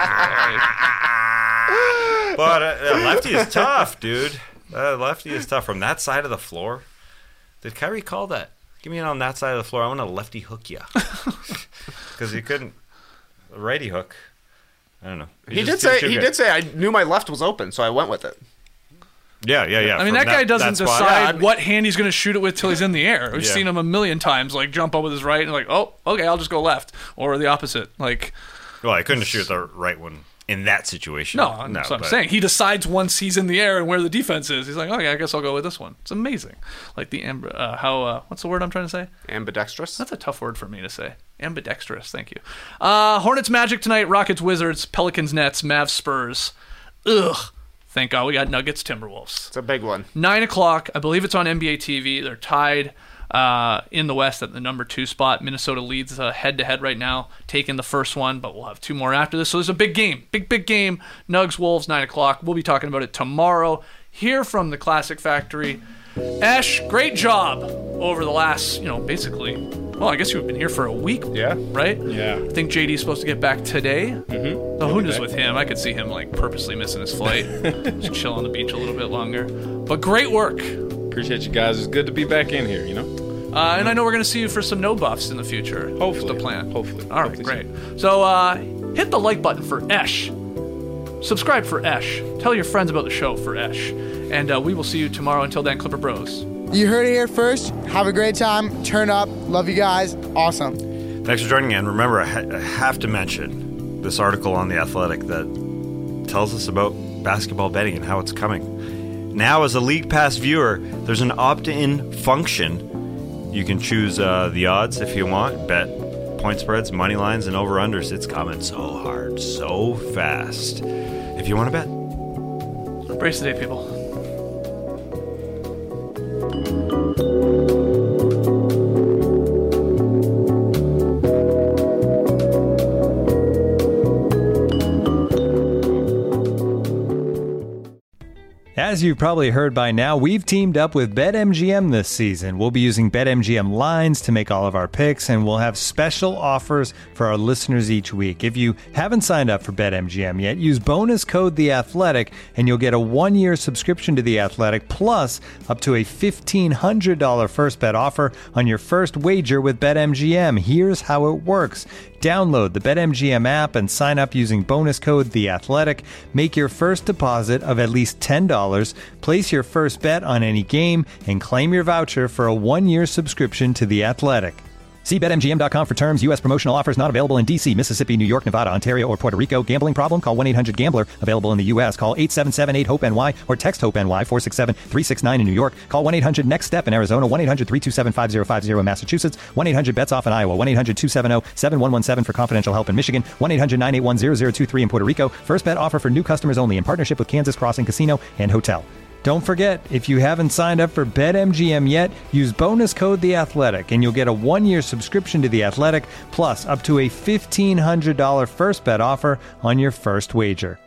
But lefty is tough, dude. Lefty is tough from that side of the floor. Did Kyrie call that? Give me it on that side of the floor. I want to lefty hook you. Because he couldn't. A righty hook. I don't know. He did say I knew my left was open, so I went with it. Yeah. I mean, that guy doesn't decide what hand he's going to shoot it with till he's in the air. We've seen him a million times, like, jump up with his right and like, oh, okay, I'll just go left. Or the opposite. Like, well, I couldn't shoot the right one in that situation. No, that's what I'm saying. He decides once he's in the air and where the defense is. He's like, okay, I guess I'll go with this one. It's amazing. Like the what's the word I'm trying to say? Ambidextrous. That's a tough word for me to say. Ambidextrous. Thank you. Hornets Magic tonight. Rockets Wizards. Pelicans Nets. Mavs Spurs. Ugh. Thank God we got Nuggets Timberwolves. It's a big one. 9:00. I believe it's on NBA TV. They're tied in the West at the number 2 spot. Minnesota leads head-to-head right now, taking the first one, but we'll have 2 more after this. So there's a big game. Big game. Nugs Wolves, 9:00. We'll be talking about it tomorrow. Here from the Classic Factory. Ash, great job over the last, basically, well, I guess you've been here for a week. Yeah. Right? Yeah. I think JD's supposed to get back today. Mm-hmm. So who knows with him? I could see him purposely missing his flight. Just chill on the beach a little bit longer. But great work. Appreciate you guys. It's good to be back in here, And I know we're going to see you for some no buffs in the future. Hopefully. That's the plan. Hopefully. All right, great. So hit the like button for Esh. Subscribe for Esh. Tell your friends about the show for Esh. And we will see you tomorrow. Until then, Clipper Bros. You heard it here first. Have a great time. Turn up. Love you guys. Awesome. Thanks for joining in. Remember, I have to mention this article on The Athletic that tells us about basketball betting and how it's coming. Now, as a League Pass viewer, there's an opt-in function. You can choose the odds if you want, bet point spreads, money lines, and over-unders. It's coming so hard, so fast. If you want to bet. Brace the day, people. As As you've probably heard by now, we've teamed up with BetMGM this season. We'll be using BetMGM lines to make all of our picks, and we'll have special offers for our listeners each week. If you haven't signed up for BetMGM yet, use bonus code The Athletic, and you'll get a 1-year subscription to The Athletic, plus up to a $1,500 first bet offer on your first wager with BetMGM. Here's how it works. Download the BetMGM app and sign up using bonus code The Athletic. Make your first deposit of at least $10. Place your first bet on any game and claim your voucher for a 1-year subscription to The Athletic. See BetMGM.com for terms. U.S. promotional offers not available in D.C., Mississippi, New York, Nevada, Ontario, or Puerto Rico. Gambling problem? Call 1-800-GAMBLER. Available in the U.S. Call 877-8-HOPE-NY or text HOPE-NY 467-369 in New York. Call 1-800-NEXT-STEP in Arizona. 1-800-327-5050 in Massachusetts. 1-800-BETS-OFF in Iowa. 1-800-270-7117 for confidential help in Michigan. 1-800-981-0023 in Puerto Rico. First bet offer for new customers only in partnership with Kansas Crossing Casino and Hotel. Don't forget, if you haven't signed up for BetMGM yet, use bonus code The Athletic, and you'll get a 1-year subscription to The Athletic, plus up to a $1,500 first bet offer on your first wager.